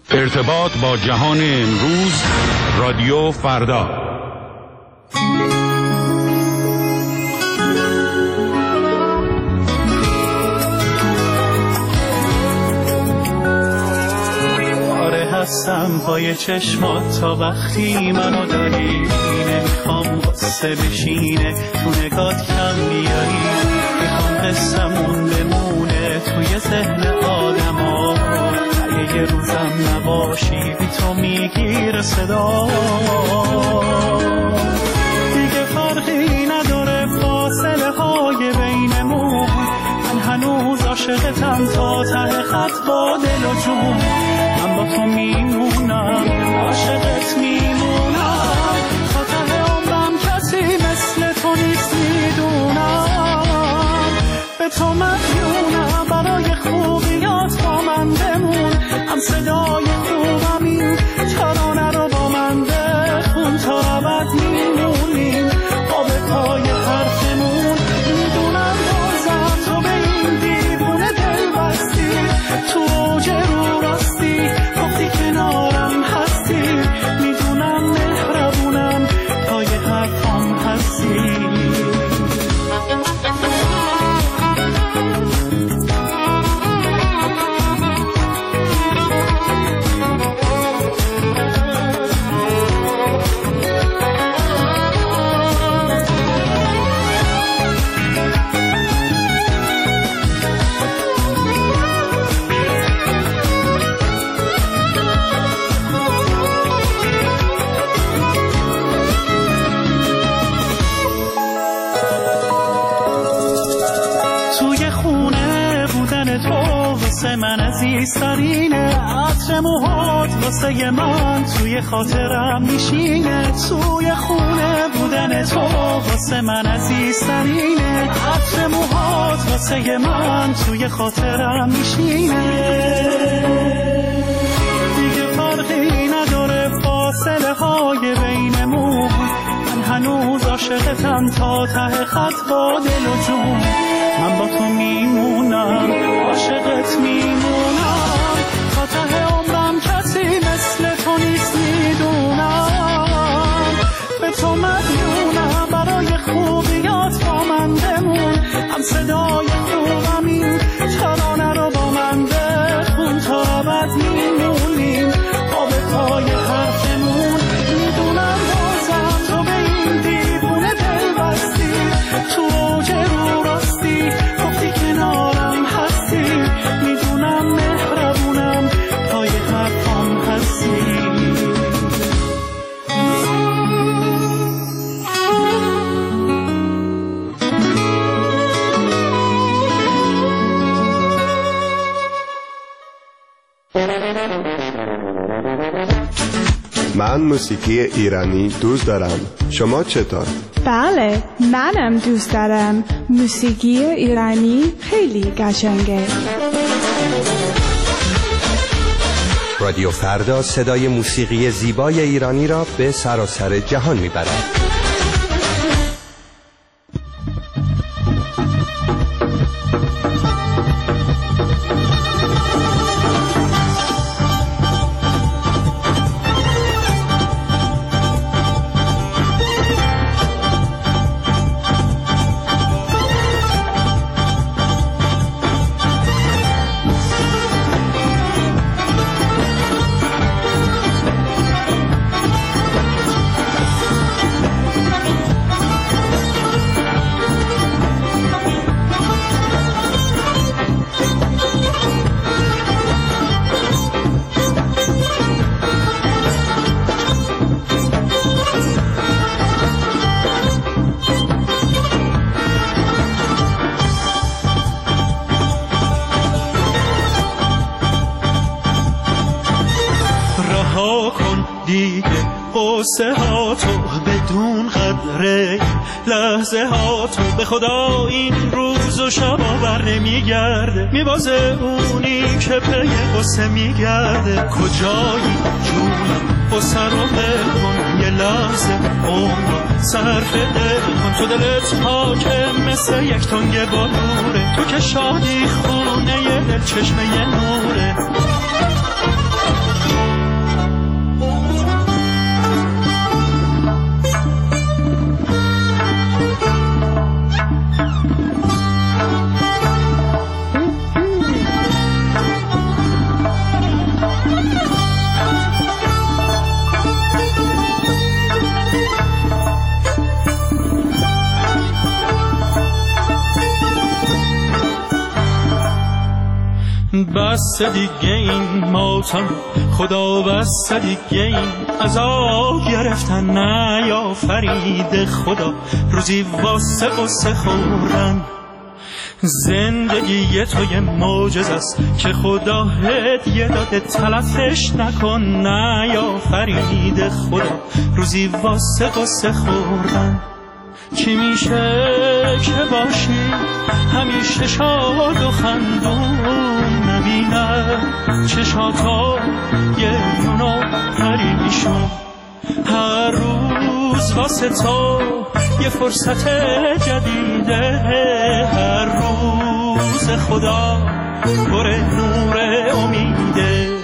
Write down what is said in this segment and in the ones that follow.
ارتباط با جهان امروز، رادیو فردا. هستم پای چشمات تا وقتی منو داری، نمیخوام قصه بشینه تو نگات کم بیاری، میخوام قصه‌مون بمونه توی ذهن آدما، اگه یه روزم نباشی بی تو میگیره صدا، دیگه فرقی نداره فاصله های بینمون، من هنوز عاشقتم تا ته خط با دل و جون، من با تو میمونم عاشقت میمونم، تا ته عمرم کسی مثل تو نیست میدونم، به تو مدیونم برای خوبیات با من بمون، هم صدای خوبم این ترانه رو با من بخون، تا ابد میمونیم با به پای حرفمون، میدونم بازم تو به این دیوونه دل بستی، تو اوج رو راستی گفتی کنارم هستی، میدونم مهربونم پای حرفام هستی. من عزیزترینه، عطر موهات واسه من توی خاطرم میشینه، توی خونه بودن تو واسه من عزیزترینه، عطر موهات واسه من توی خاطرم میشینه، دیگه فرقی نداره فاصله های بینمون، من هنوز عاشقتم تا ته خط با دل و جون، من با تو میمونم عاشقت میمونم، تا ته عمرم کسی مثل تو نیست میدونم، به تو مدیونم برای خوبیات با من بمون، هم صدای خوبم این ترانه رو با من بخون، تا ابد میمونیم با به پای حرفمون، میدونم بازم تو به این دیوونه دل بستی، تو اوج رو راستی گفتی کنارم هستی، میدونم مهربونم پای حرفام هستی. من موسیقی ایرانی دوست دارم. شما چطور؟ بله، منم دوست دارم. موسیقی ایرانی خیلی قشنگه. رادیو فردا صدای موسیقی زیبای ایرانی را به سراسر جهان میبرد. قصه ها تو بدون قدره، لحظه ها تو به خدا این روز و شب بر نمیگرده، میبازه اونی که پی قصه میگرده، کجایی جونم قصه رو بکن، یه لحظه عمر صرف دل کن، تو دلت حاکم مثل یک تنگ بلوره، تو که شادی خونه یه دل چشمه یه نوره، بس دیگه این ماتم، خدا بس دیگه این عذاب گرفتن نیافرید خدا روزی واسه قصه خوردن. زندگی تو یه معجزه است که خدا هدیه داده، تلفش نکن نیافرید خدا روزی واسه قصه خوردن. چی میشه که باشی همیشه شاد و خندون، نبینه چشاتا یه یونو پریشون، هر روز واسه تو یه فرصت جدیده، هر روز خدا پر نور امیده.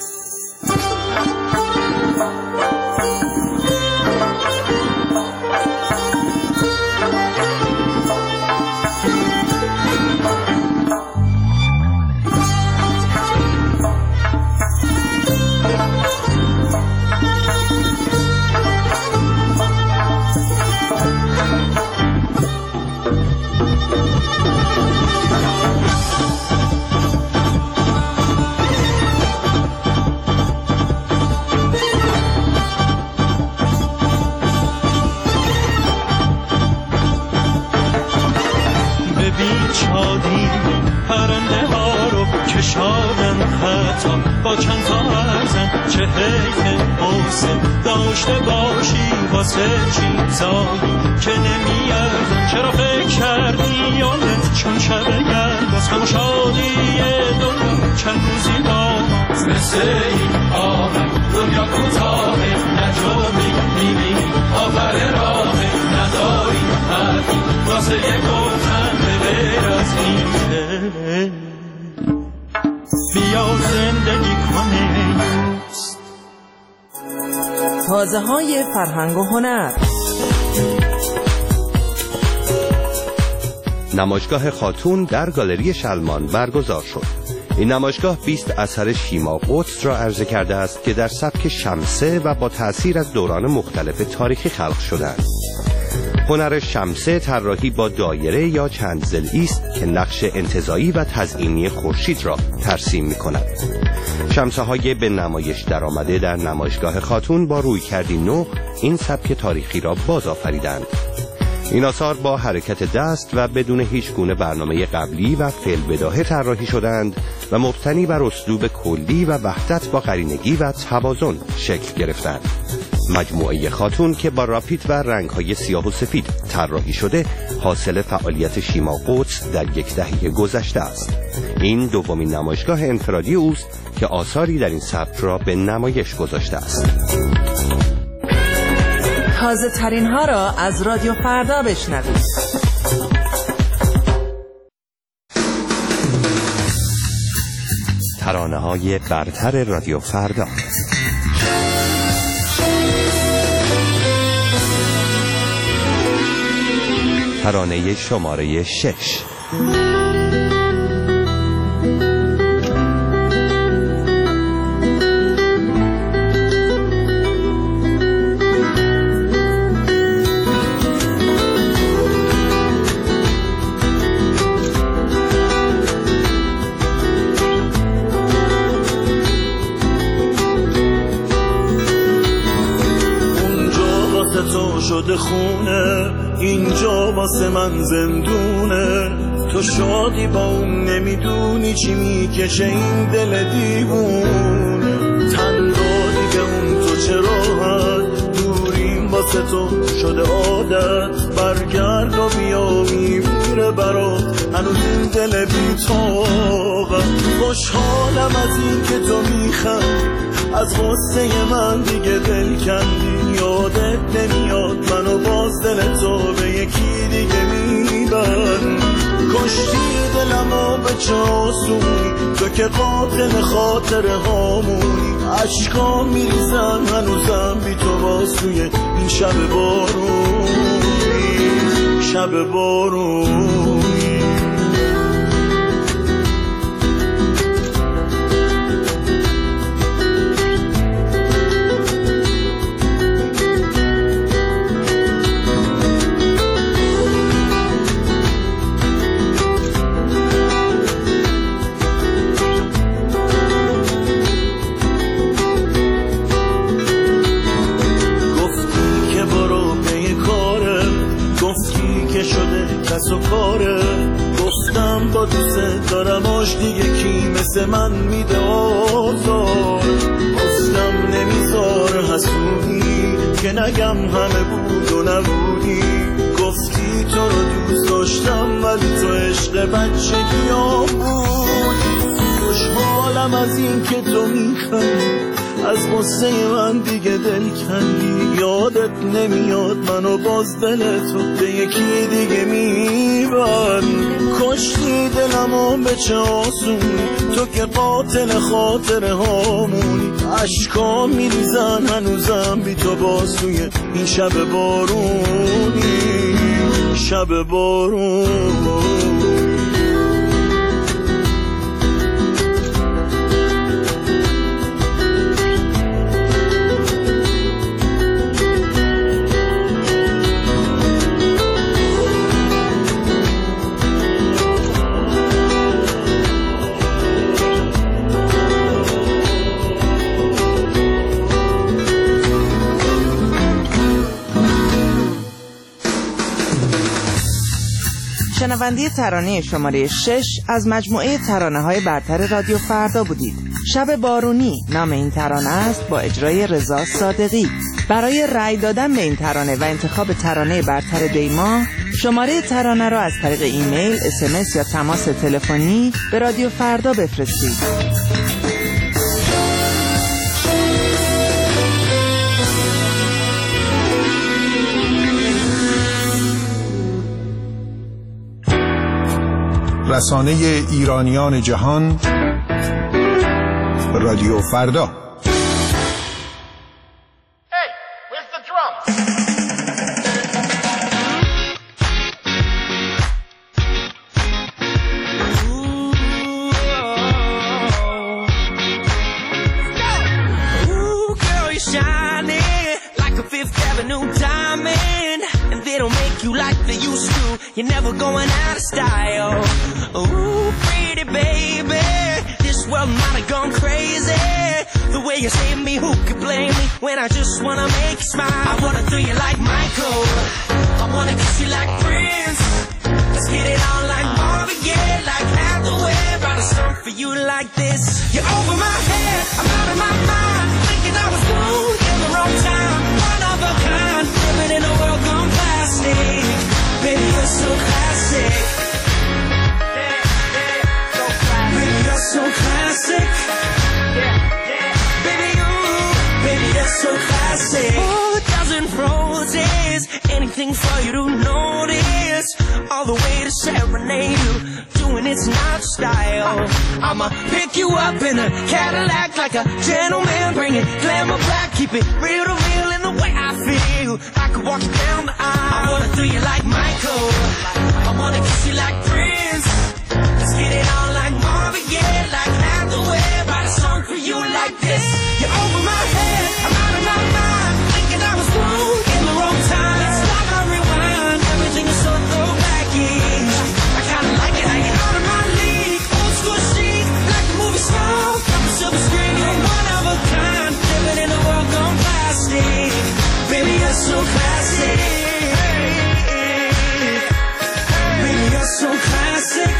پرنده ها رو کشادن خطا با چند تا ارزن، چه حیف حسن داشته باشی واسه چیزایی که نمیارزن. چرا فکر کردی یادت چون شب گرد غم و شادی دنیا چند روزی با مثل این آمد دنیا کوتاهه، نجومی میبینی آبر راهه، نداری حرفی واسه یک گفتن ببر از این. بیا زندگی کنه تازه های فرهنگ و هنر. نمایشگاه خاتون در گالری شلمان برگزار شد. این نمایشگاه 20 اثر شیما قدس را عرضه کرده است که در سبک شمسه و با تأثیر از دوران مختلف تاریخی خلق شدند. هنر شمسه طراحی با دایره یا چند ضلعی است که نقش انتزاعی و تزئینی خورشید را ترسیم می‌کند. شمسه‌های به نمایش درآمده در نمایشگاه خاتون با رویکردی نو این سبک تاریخی را بازآفریدند. این آثار با حرکت دست و بدون هیچ گونه برنامه قبلی و فعل‌بداهه طراحی شدند و مبتنی بر اسلوب کلی و وحدت با قرینگی و توازن شکل گرفتند. مجموعه خاتون که با راپیت و رنگ‌های سیاه و سفید طراحی شده حاصل فعالیت شیما قدس در یک دهه گذشته است. این دومین نمایشگاه انفرادی اوست که آثاری در این سبک را به نمایش گذاشته است. تازه ترین ها را از رادیو فردا بشنوید. ترانه های برتر رادیو فردا. ترانه شماره 6. شده خونه اینجا واسه من زندونه، تو شادی با اون نمیدونی چی میکشه این دل دیوونه، تن دادی به اون تو چه راحت دوریم واسه تو شده عادت، برگرد و بیا میمیره برات هنوز این دل بی‌طاقت، خوشحالم از این که تو میخندی از غصه من دیگه دل کندی، یادت نمیاد منو باز دل تو به یکی دیگه میبرد، کشتی دلمو به چه آسونی تو که قاتل خاطره هامونی، عشقا میریزن هنوزم بی تو باز توی این شب بارونی، شب بارونی. نگم همه بود و نبودی. گفتی تو رو دوست داشتم ولی تو عشق بچگیام بود. خوشحالم از این که تو میخوای از غصه من دیگه دل کندی. یادت نمیاد منو باز دل تو به یکی دیگه میبری. کشتی دلمو به چه آسون تو که قاتل خاطره هامونی. عشقا میریزن هنوزم بی تو باز توی این شب بارونی. شب بارون شنونده ترانه شماره 6 از مجموعه ترانه‌های برتر رادیو فردا بودید. شب بارونی نام این ترانه است با اجرای رضا صادقی. برای رأی دادن به این ترانه و انتخاب ترانه برتر دیما شماره ترانه را از طریق ایمیل، SMS یا تماس تلفنی به رادیو فردا بفرستید. رسانه ایرانیان جهان رادیو فردا. You're never going out of style. Ooh, pretty baby, this world might have gone crazy. The way you save me, who could blame me when I just wanna make you smile? I wanna do you like Michael, I wanna kiss you like Prince. Let's get it on like Marvin Gaye, like Hathaway. Write a song for you like this. You're over my head, I'm out of my mind, thinking I was born in the wrong time. One of a kind, living in a world gone plastic. Baby, you're so classic. Baby, you're so classic. Baby, you're so classic. Oh, a dozen roses, anything for you to notice. All the way to serenade you, doing it's not style. I'ma pick you up in a Cadillac like a gentleman, bring it glamour back, keep it real to real in the way I feel. I could walk you down the aisle. I wanna do you like Michael, I wanna kiss you like Prince. Let's get it on like Marvin Gaye, like Hathaway. Write a song for you like this. You're over my head, I'm out of my mind, thinking I was wrong in the wrong time. It's like I rewind, everything is so throwbacky. I kinda like it hanging out of my league, old school chic, like the movie star, from the silver screen. You're one of a kind, living in a world gone plastic. Baby, you're so classic. Baby, you're so classic.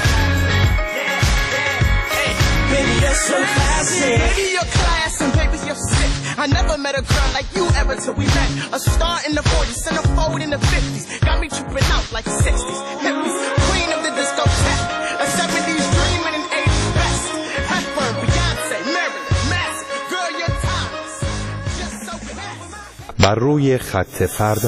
Baby, you're so classic. Baby, you're class and baby, you're sick. I never met a girl like you ever till we met. A star in the 40s, centerfold in the 50s. Got me tripping out like 60s. Hippies, queen of the discotheque. A 70s dream and an 80s best. Hepburn, Beyonce, Marilyn, Manson. Girl, you're timeless. Just so fast. بر روی خط فردا.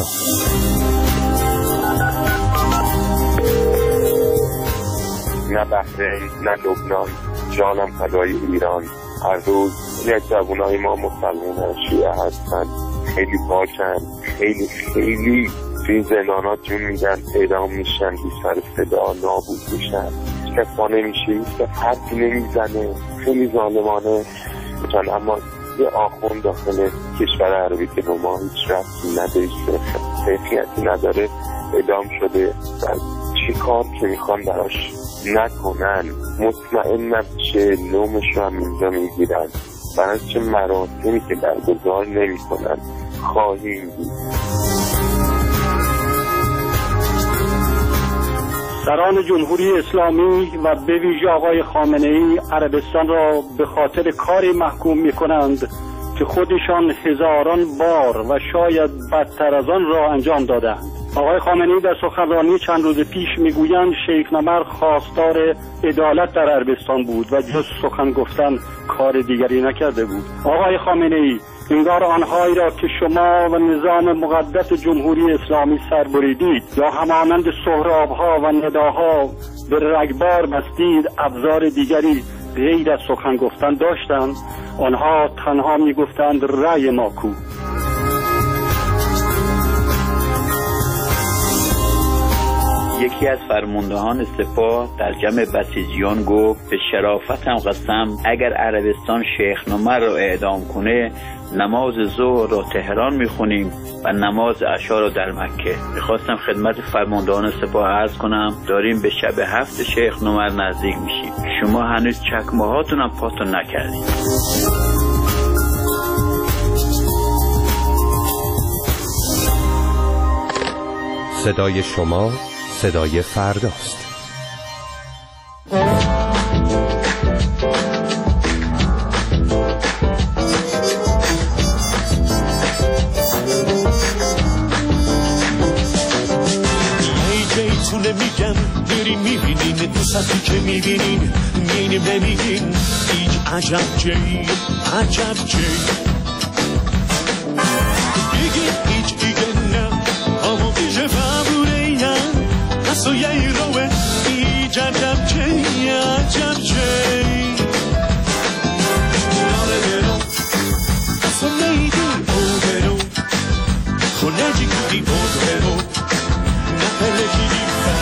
نه بحرین، نه لبنان، جانم فدای ایران. هر روز یک جوانای ما مسلمان شیعه هستن، خیلی پاکن، خیلی خیلی توی زندانات جون میدن، اعدام میشن، بی سر صدا نابود میشن، هیچ کس پا نمیشه، هیچ کس حرفی نمیزنه، خیلی ظالمانه میشن. اما یه آخوند داخل کشور عربی که به ما هیچ ربطی نداره، حیثیتی نداره، اعدام شده و چی کار که میخوان براش نکنن، مطمئن نبشه نومش رو هم اینجا میگیرن، برای چه مراسمی که برگزار نمی کنن خواهیم دید. سران جمهوری اسلامی و به ویژه آقای خامنه‌ای عربستان را به خاطر کاری محکوم می کنند که خودشان هزاران بار و شاید بدتر از آن را انجام دادند. آقای خامنه‌ای در سخنرانی چند روز پیش میگویند شیخ نمر خواستار عدالت در عربستان بود و جز سخن گفتن کار دیگری نکرده بود. آقای خامنه‌ای، انگار آنهایی را که شما و نظام مقدس جمهوری اسلامی سر بریدید یا همانند سهراب‌ها و نداها به رگبار بستید ابزار دیگری غیر از سخن گفتن داشتند. آنها تنها میگفتند رأی ما کو. یکی از فرماندهان سپاه در جمع بسیجیان گفت به شرافتم قسم اگر عربستان شیخ نمر را اعدام کنه نماز ظهر را تهران میخونیم و نماز عشا را در مکه. میخواستم خدمت فرماندهان سپاه عرض کنم داریم به شب 7 شیخ نمر نزدیک میشیم. شما هنوز چکمهاتون هم پاتون نکردید. صدای شما صدای فرداست. میگم بریم میبینین دوستی که میبینین میریم نمیگین هیچ عجب جی بگین هیچ دیگه نه اما بیشه فبوره یم اصلا یه روه هیچ عجب جی ناره برو اصلا نیدی او برو خونه جی کدی او برو نپله جی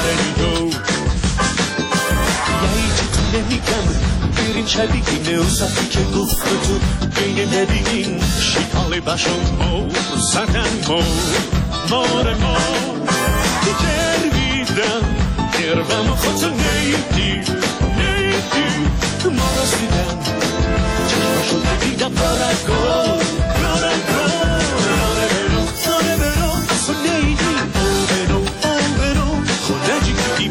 بریم شبیگین اوسطی که گفت تو بین نبیگین شیطال بشم مو زدن مار دیگر بیدم گربم خودتو نیدی ما رسیدم چشماشو دیدم رارگو اصلا نیدی او برو خونه جی کدی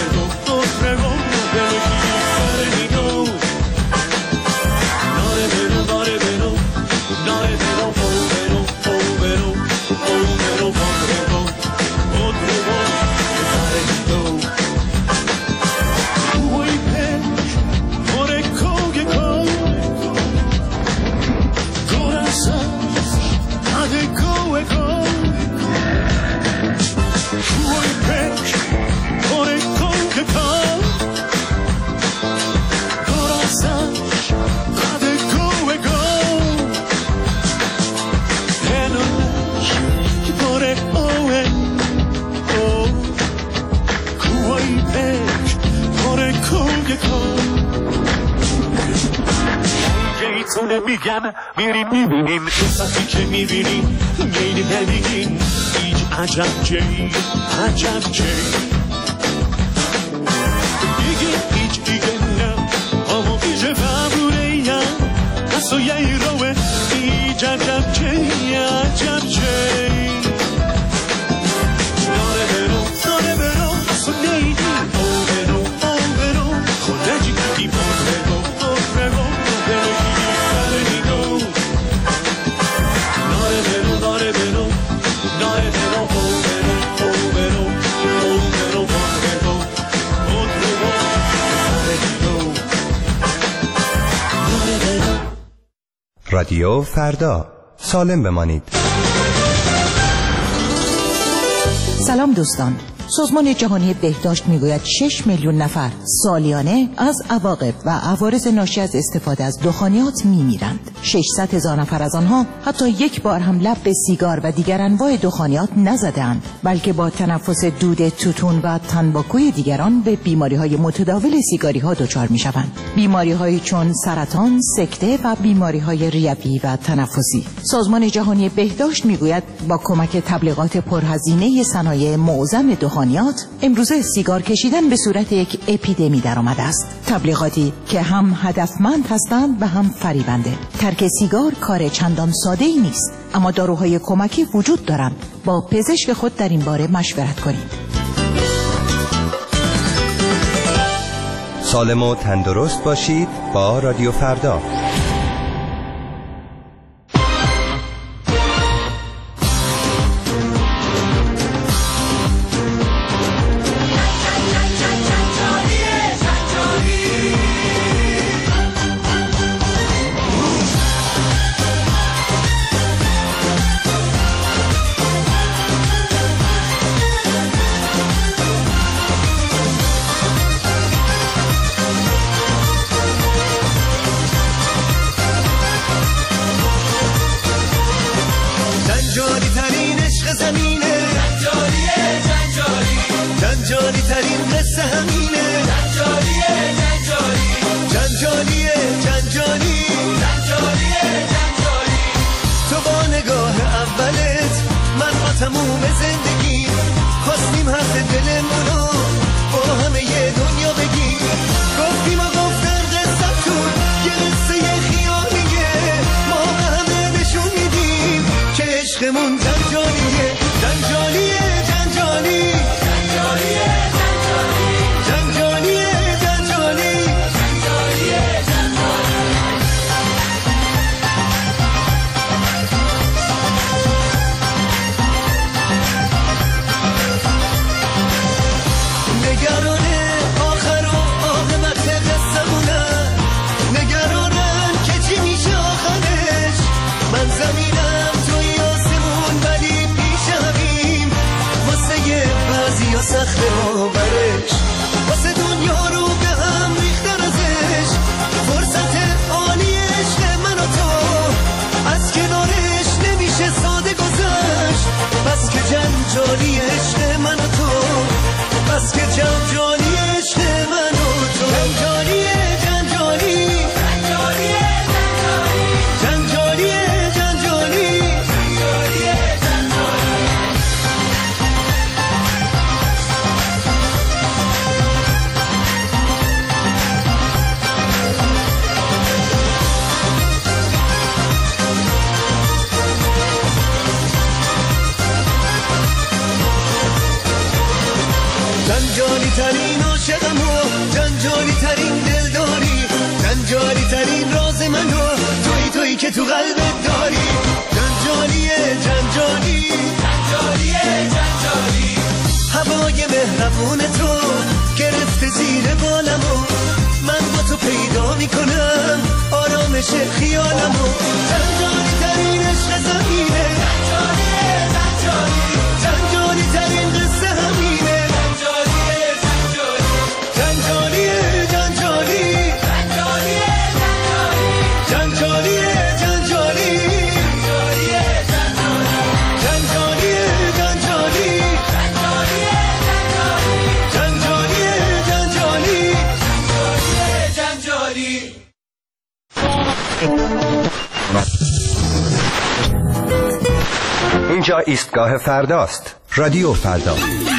میگم میریم میبینیم دوستی که میبینیم میریم نمیگیم هیچ عجب جی بگیم هیچ دیگه نه اما بیشه فبوره یم اصلا یه روه هیچ عجب جی ناره برو اصلا نیدی او برو خونه جی کدی برو رادیو فردا، سالم بمانید. سلام دوستان. سازمان جهانی بهداشت میگوید 6 میلیون نفر سالیانه از عواقب و عوارض ناشی از استفاده از دخانیات میمیرند. 600,000 نفر از آنها حتی یک بار هم لب به سیگار و دیگر انواع دخانیات نزدند، بلکه با تنفس دود توتون و تنباکوی دیگران به بیماری‌های متداول سیگاری‌ها دچار می‌شوند. بیماری‌هایی چون سرطان، سکته و بیماری‌های ریوی و تنفسی. سازمان جهانی بهداشت میگوید با کمک تبلیغات پرهزینه صنایع معظم دخانیات امروزه سیگار کشیدن به صورت یک اپیدمی در آمده است. تبلیغاتی که هم هدفمند هستند و هم فریبنده. ترک سیگار کار چندان ساده‌ای نیست، اما داروهای کمکی وجود دارند. با پزشک خود در این باره مشورت کنید. سالم و تندرست باشید با رادیو فردا. عشقمون جنجالیه جنجالیه جنجالی جنجالیه جنجالیه جنجالی جنجالیه نگرانه آخر و عاقبت قصه‌مونه نگرانم که چی میشه آخرش من زمینم توی آسمون ولی پیش همیم واسه یه بعضی ها سخت باورش واسه دنیا رو به هم ریختن ازش فرصت عالی عشق من و تو از کنارش نمیشه ساده گذشت بس که جنجالی عشق من و تو بس که جنجالی عشق من و تو جنجالیه جنجالی جنجالیه جنجالیه جنجالی جنجالیه جنجالی ترین عاشقم و جنجالی ترین دلداری جنجالی ترین راز من و تویی که تو قلبت داری جنجالیه جنجالی جنجالیه جنجالی هوای مهربون تو گرفته زیر بالم و من با تو پیدا میکنم آرامش خیالم و جنجالی ترین عشق زمینه جنجالیه جنجالی جنجالی ترین قصه همینه جنجالیه جنجالی جنجالیه جنجالی جنجالیه جنجالی جنجالی اینجا ایستگاه فرداست. رادیو فردا.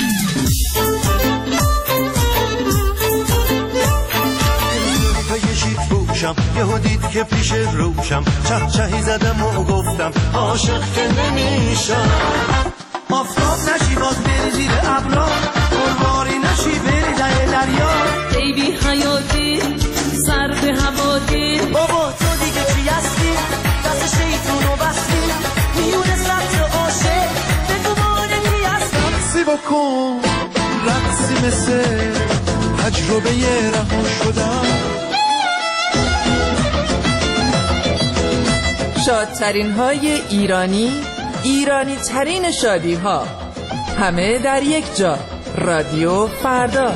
یهو دید که پیش روشم چهی زدم و گفتم عاشق که نمیشم آفتاب نشی باز بری زیر ابرا قرباری نشی بری در دریا ای بی حیاتی سر به هواتی بابا تو دیگه چی هستی دست شیطونو بستی میونه سبت عاشق بگو مانه کی هستی رقصی بکن رقصی مثل تجربه رها شدم شادترین های ایرانی، ایرانی ترین شادی ها، همه در یک جا. رادیو فردا.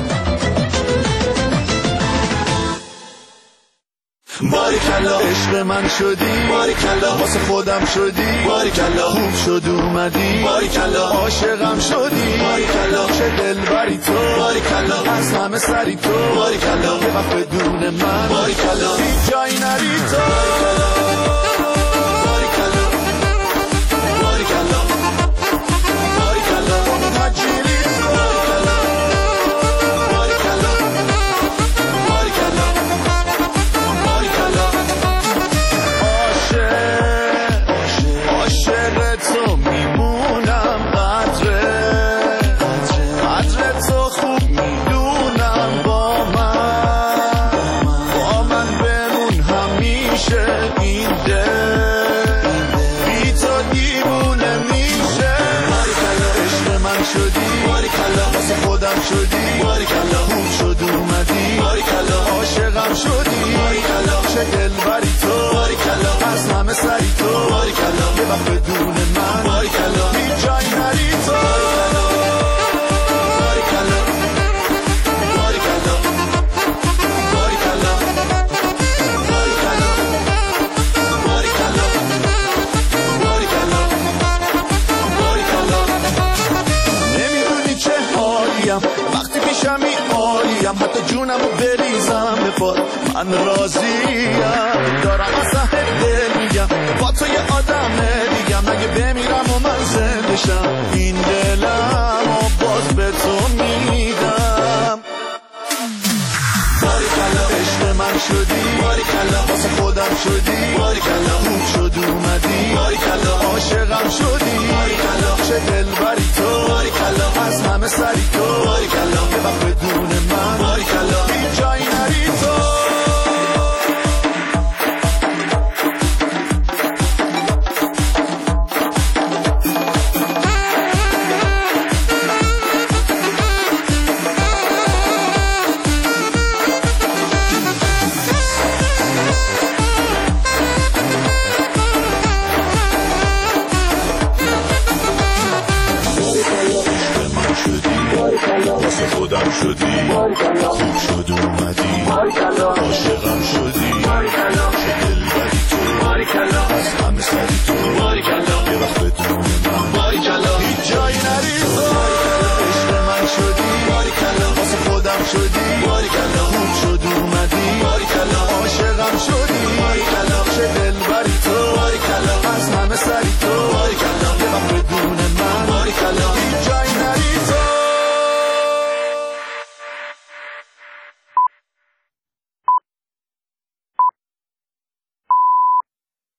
باریکلا عشق من شدی باریکلا واسه خودم شدی باریکلا خوب شد اومدی باریکلا عاشقم شدی باریکلا چه دلبری تو باریکلا از همه سری تو باریکلا یه وقت بدون من باریکلا هیچ جایی نری تو شدی باریکلا خوب شد اومدی باریکلا عاشقم شدی باریکلا چه دلبری تو باریکلا از همه سری تو باریکلا یه وقت بدون من باریکلا هیچ جایی نری تو باریکلا باریکلا باریکلا باریکلا باریکلا باریکلا باریکلا نمیدونی چه حالیم وقتی پیشمی عالیم حتی جونمو بریزم به پات من راضیم دارم از ته دل میگم با تو یه آدم دیگم اگه بمیرم و من زنده شم این دلم و باز به تو میدم باریکلا عشق من شدی باریکلا واسه خودم شدی باریکلا